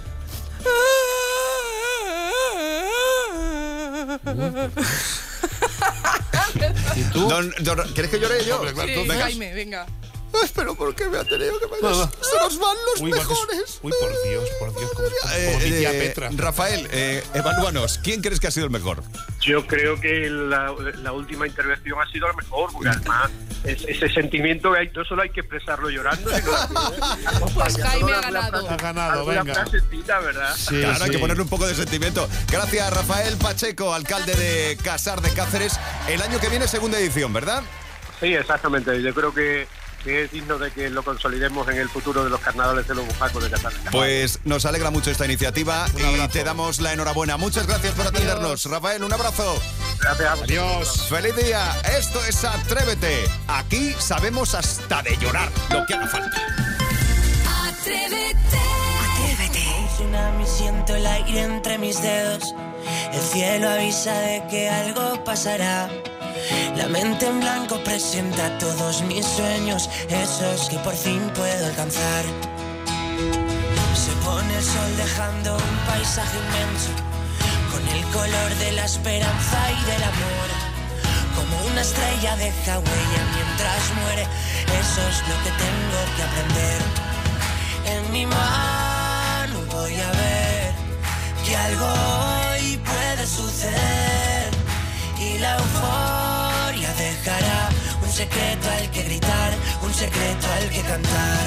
¿Y tú? Don, don, ¿Quieres que llore yo? Sí, venga. Jaime, venga. Ay, pero ¿por qué me ha tenido que meter? Se nos van los Uy, mejores. Uy, por Dios, por Dios, como, como Eh, mi tía eh, Petra. Rafael, eh, evalúanos. ¿Quién crees que ha sido el mejor? Yo creo que la, la última intervención ha sido la mejor, porque además es, ese sentimiento que hay, no solo hay que expresarlo llorando, sino que Pues Jaime ha ganado. Ha ganado, alguna venga. frasecita, ¿verdad? Sí, Claro, hay sí. que ponerle un poco de sentimiento. Gracias, Rafael Pacheco, alcalde de Casar de Cáceres. El año que viene, segunda edición, ¿verdad? Sí, exactamente. Yo creo que, que es digno de que lo consolidemos en el futuro de los carnavales de los bujacos de Casar. Pues nos alegra mucho esta iniciativa y te damos la enhorabuena. Muchas gracias por atendernos. Rafael, un abrazo. Gracias a vosotros. Adiós. Feliz día. Esto es Atrévete. Aquí sabemos hasta de llorar lo que haga falta. Atrévete. Atrévete. Un tsunami, siento el aire entre mis dedos. El cielo avisa de que algo pasará. La mente en blanco presenta todos mis sueños, esos que por fin puedo alcanzar. Se pone el sol dejando un paisaje inmenso, con el color de la esperanza y del amor. Como una estrella deja huella mientras muere, eso es lo que tengo que aprender. En mi mano voy a ver que algo hoy puede suceder, y la euforia dejará un secreto al que gritar, un secreto al que cantar.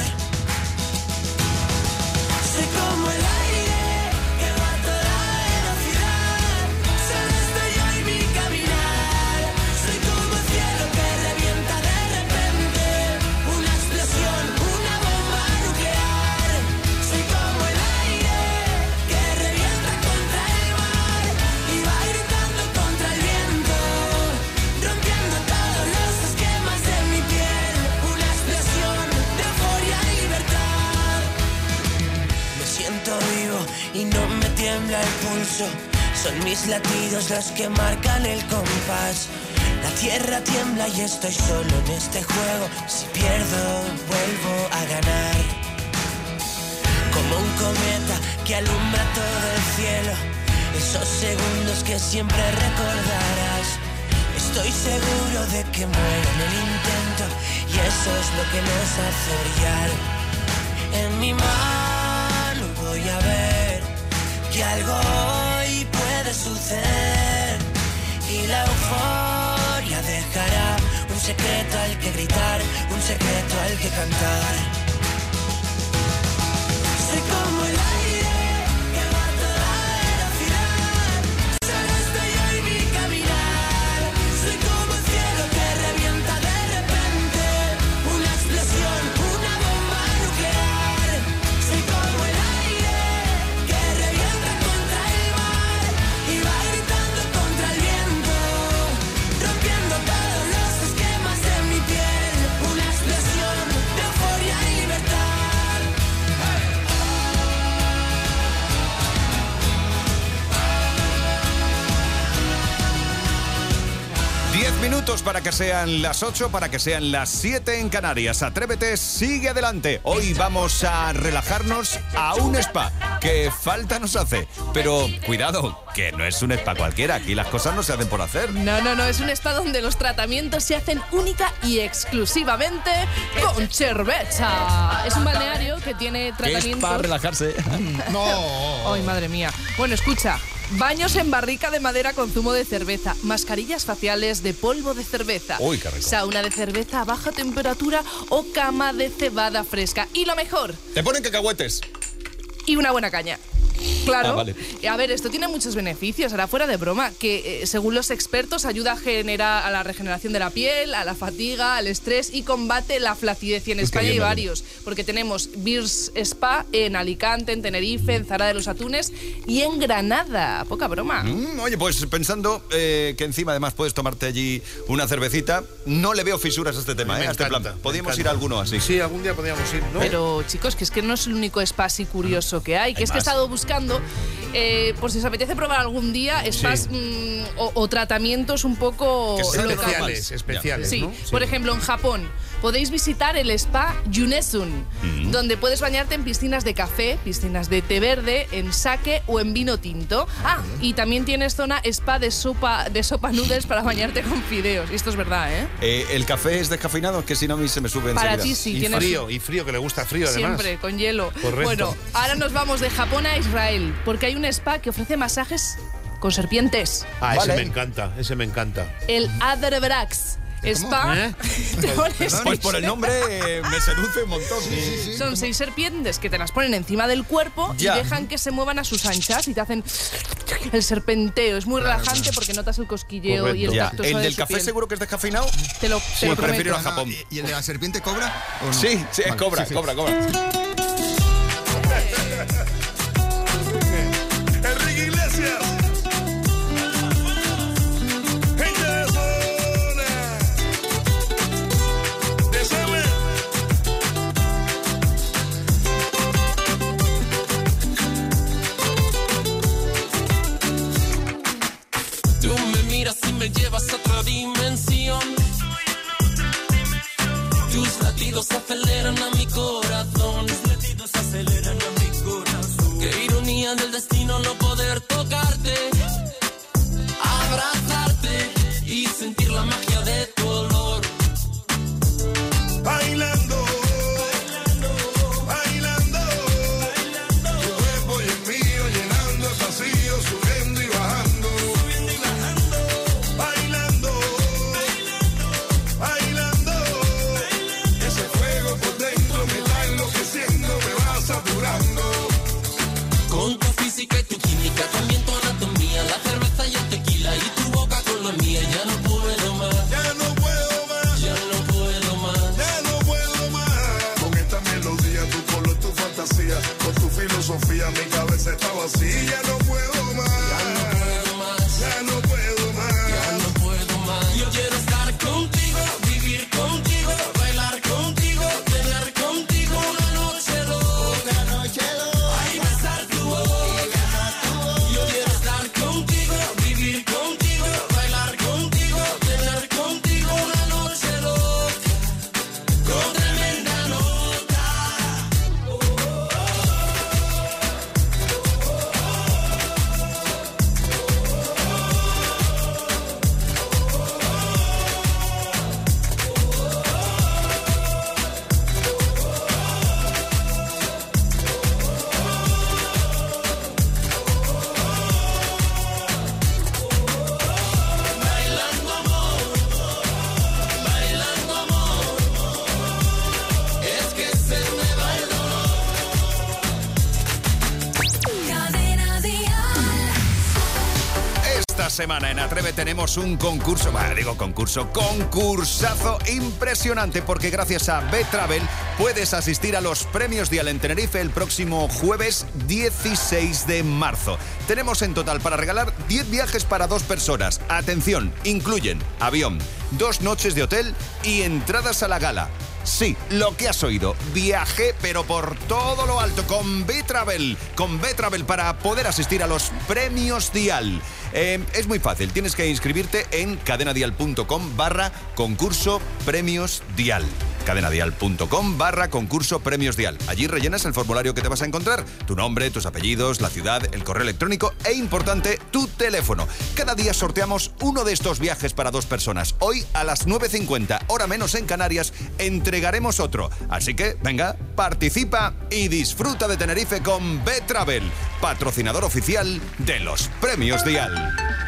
Soy como el aire que va a toda velocidad, solo estoy yo y mi caminar. Soy como el cielo que revienta de repente, una explosión, una bomba nuclear. Soy como el aire que revienta contra el mar y va gritando contra el viento, rompiendo todos los esquemas de mi piel. Una explosión de euforia y libertad. Me siento vivo y no me tiembla el pulso. Son mis latidos los que marcan el compás. La tierra tiembla y estoy solo en este juego. Si pierdo, vuelvo a ganar. Como un cometa que alumbra todo el cielo, esos segundos que siempre recordarás. Estoy seguro de que muero en el intento, y eso es lo que nos hace brillar. En mi mano voy a ver que algo hoy puede suceder, y la euforia dejará un secreto al que gritar, un secreto al que cantar. Soy como el aire que va a toda velocidad, solo estoy yo y mi caminar. Soy como el cielo que revienta de repente, una explosión, una bomba nuclear. Soy como el aire que revienta contra el mar y va gritando contra el viento, rompiendo todos los esquemas de mi piel. Una explosión de euforia y libertad. Diez minutos para que sean las ocho, para que sean las siete en Canarias. Atrévete, sigue adelante. Hoy vamos a relajarnos a un spa, que falta nos hace. Pero cuidado, que no es un spa cualquiera. Aquí las cosas no se hacen por hacer. No, no, no, es un spa donde los tratamientos se hacen única y exclusivamente con cerveza. Es un balneario que tiene tratamientos... para relajarse. No. Ay, madre mía. Bueno, escucha. Baños en barrica de madera con zumo de cerveza, mascarillas faciales de polvo de cerveza, Uy, qué rico. sauna de cerveza a baja temperatura o cama de cebada fresca. Y lo mejor, Te ponen cacahuetes. y una buena caña. Claro. Ah, vale. A ver, esto tiene muchos beneficios, ahora fuera de broma, que eh, según los expertos ayuda a generar a la regeneración de la piel, a la fatiga, al estrés y combate la flacidez. Y en Uy, qué España bien, hay Belén. varios, porque tenemos Beers Spa en Alicante, en Tenerife, en Zara de los Atunes y en Granada. Poca broma. Mm, oye, pues pensando eh, que encima además puedes tomarte allí una cervecita, no le veo fisuras a este tema, Me ¿eh? a este encanta, plan. me Podríamos encanta. ir a alguno así. Sí, algún día podríamos ir, ¿no? Pero chicos, que es que no es el único spa así curioso que hay, que Hay es que he más. estado buscando, eh, por si os apetece probar algún día, spas Sí. mm, o, o tratamientos un poco Que sean locales. especiales, especiales, Sí. ¿no? Por ejemplo, en Japón podéis visitar el spa Yunesun, Mm. donde puedes bañarte en piscinas de café, piscinas de té verde, en sake o en vino tinto. Ah, y también tienes zona spa de sopa de sopa noodles para bañarte con fideos. Y esto es verdad, ¿eh? Eh, ¿El café es descafeinado? Que si no a mí se me sube Para enseguida. ti sí, Y tienes... frío, y frío, que le gusta frío además. Siempre, con hielo. Correcto. Bueno, ahora nos vamos de Japón a Israel, porque hay un spa que ofrece masajes con serpientes. Ah, Vale. ese me encanta, ese me encanta. El Aderbrax Spa. ¿Eh? Te pones Pues por el nombre eh, me seduce un montón. Son seis serpientes que te las ponen encima del cuerpo Ya. y dejan que se muevan a sus anchas y te hacen el serpenteo. Es muy relajante porque notas el cosquilleo y el Ya. tacto ¿El suave de del su café piel. seguro que es descafeinado? Te lo, te lo Pues prefiero prometo. a Japón. ¿Y el de la serpiente cobra? ¿o no? Sí, sí, Vale, cobra, sí, sí. cobra, cobra. Enrique Iglesias. Gente de zona. Desame. Tú me miras y me llevas a otra dimensión. Tus latidos aceleran a mi corazón. Tus latidos aceleran a mi corazón. Qué ironía del destino no poder tocarte, abrazarte y sentir la magia de tu olor. Bailando, bailando, tu cuerpo y el mío llenando el vacío, subiendo y bajando, bailando, bailando, ese fuego por dentro me está enloqueciendo, me va saturando. Con tu física y tu química, también tu anatomía, la cerveza y el tequila y tu boca con la mía, ya no puedo más. Ya no puedo más, Ya no puedo más. ya no puedo más. Con esta melodía, tu color, tu fantasía, con tu filosofía, mi cabeza está vacía. Ya no puedo más, Ya no puedo más. ya no puedo más. Ya no puedo más. Yo quiero estar contigo, vivir contigo, bailar contigo, tener contigo una noche loca. Ay, besar tu boca. Yo quiero estar contigo, vivir contigo, bailar contigo, tener contigo una noche loca. Con tremenda nota. Bailando amor, bailando amor, es que se me va el dolor. Cadena Dial. Esta semana en Atreve tenemos un concurso, bueno, digo concurso, concursazo impresionante porque gracias a B-Travel puedes asistir a los premios Dial en Tenerife el próximo jueves dieciséis de marzo. Tenemos en total para regalar diez viajes para dos personas. Atención, incluyen avión, dos noches de hotel y entradas a la gala. Sí, lo que has oído. Viaje, pero por todo lo alto, con B-Travel. Con B-Travel para poder asistir a los premios Dial. Eh, es muy fácil. Tienes que inscribirte en cadenadial.com barra concurso premios Dial. cadenadial.com barra concurso premios Dial. Allí rellenas el formulario que te vas a encontrar. Tu nombre, tus apellidos, la ciudad, el correo electrónico e, importante, tu teléfono. Cada día sorteamos uno de estos viajes para dos personas. Hoy a las nueve cincuenta, hora menos en Canarias, entregaremos otro. Así que, venga, participa y disfruta de Tenerife con B-Travel, patrocinador oficial de los premios Dial.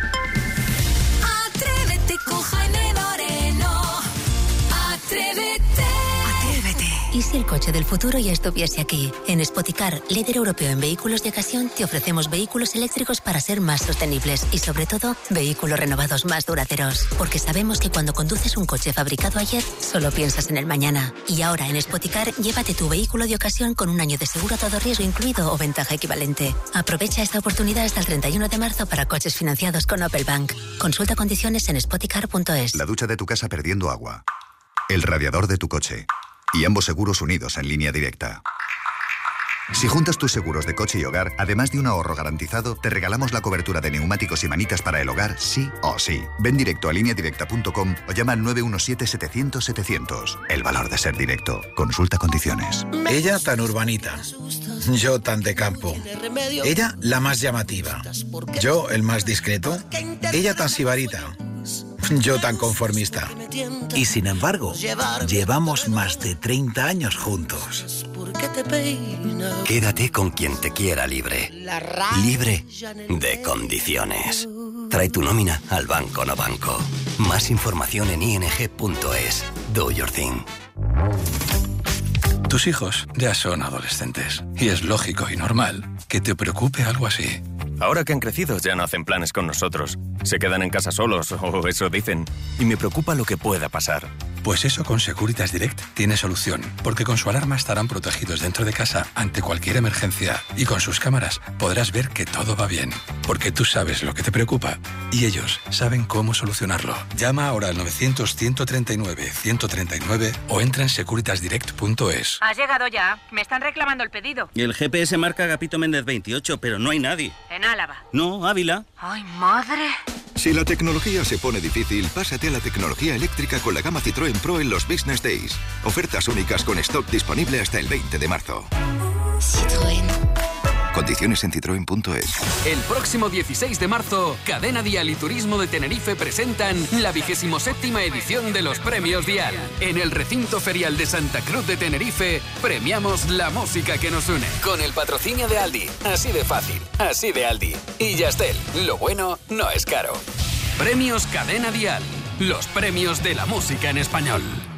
Atrévete con Jaime Moreno. Atrévete. Atrévete. ¿Y si el coche del futuro ya estuviese aquí? En Spoticar, líder europeo en vehículos de ocasión, te ofrecemos vehículos eléctricos para ser más sostenibles y, sobre todo, vehículos renovados más duraderos. Porque sabemos que cuando conduces un coche fabricado ayer, solo piensas en el mañana. Y ahora en Spoticar, llévate tu vehículo de ocasión con un año de seguro a todo riesgo incluido o ventaja equivalente. Aprovecha esta oportunidad hasta el treinta y uno de marzo para coches financiados con Opel Bank. Consulta condiciones en spoticar punto es. La ducha de tu casa perdiendo agua. El radiador de tu coche. Y ambos seguros unidos en línea directa. Si juntas tus seguros de coche y hogar, además de un ahorro garantizado, te regalamos la cobertura de neumáticos y manitas para el hogar, sí o sí. Ven directo a línea directa punto com o llama al nueve uno siete, setecientos, setecientos. El valor de ser directo. Consulta condiciones. Ella tan urbanita, yo tan de campo. Ella la más llamativa, yo el más discreto. Ella tan sibarita, yo tan conformista. Y sin embargo, llevamos más de treinta años juntos. Quédate con quien te quiera libre. Libre de condiciones. Trae tu nómina al Banco No Banco. Más información en i n g punto es. Do your thing. Tus hijos ya son adolescentes y es lógico y normal que te preocupe algo así. Ahora que han crecido ya no hacen planes con nosotros. Se quedan en casa solos, o eso dicen. Y me preocupa lo que pueda pasar. Pues eso con Securitas Direct tiene solución, porque con su alarma estarán protegidos dentro de casa ante cualquier emergencia y con sus cámaras podrás ver que todo va bien, porque tú sabes lo que te preocupa y ellos saben cómo solucionarlo. Llama ahora al novecientos, ciento treinta y nueve, ciento treinta y nueve o entra en securitas direct punto es. Has llegado ya. Me están reclamando el pedido. El G P S marca Agapito Méndez veintiocho, pero no hay nadie. En Álava. No, Ávila. ¡Ay, madre! Si la tecnología se pone difícil, pásate a la tecnología eléctrica con la gama Citroën Pro en los Business Days. Ofertas únicas con stock disponible hasta el veinte de marzo. Citroën. Condiciones en citroen punto es. El próximo dieciséis de marzo, Cadena Dial y Turismo de Tenerife presentan la vigésimo séptima edición de los Premios Dial. En el recinto ferial de Santa Cruz de Tenerife, premiamos la música que nos une. Con el patrocinio de Aldi. Así de fácil, así de Aldi. Y Yastel, lo bueno no es caro. Premios Cadena Dial. Los premios de la música en español.